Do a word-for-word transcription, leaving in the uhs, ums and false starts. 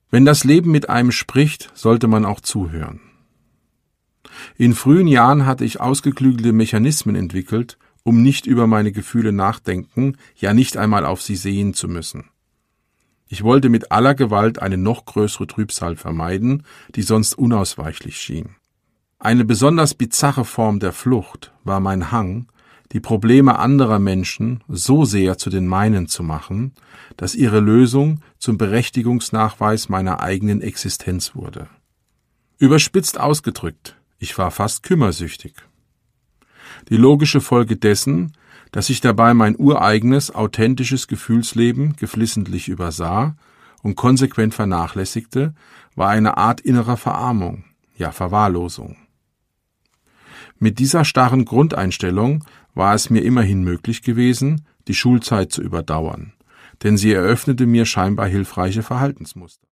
Wenn das Leben mit einem spricht, sollte man auch zuhören. In frühen Jahren hatte ich ausgeklügelte Mechanismen entwickelt, um nicht über meine Gefühle nachdenken, ja nicht einmal auf sie sehen zu müssen. Ich wollte mit aller Gewalt eine noch größere Trübsal vermeiden, die sonst unausweichlich schien. Eine besonders bizarre Form der Flucht war mein Hang, die Probleme anderer Menschen so sehr zu den meinen zu machen, dass ihre Lösung zum Berechtigungsnachweis meiner eigenen Existenz wurde. Überspitzt ausgedrückt, ich war fast kümmersüchtig. Die logische Folge dessen, dass ich dabei mein ureigenes, authentisches Gefühlsleben geflissentlich übersah und konsequent vernachlässigte, war eine Art innerer Verarmung, ja Verwahrlosung. Mit dieser starren Grundeinstellung war es mir immerhin möglich gewesen, die Schulzeit zu überdauern, denn sie eröffnete mir scheinbar hilfreiche Verhaltensmuster.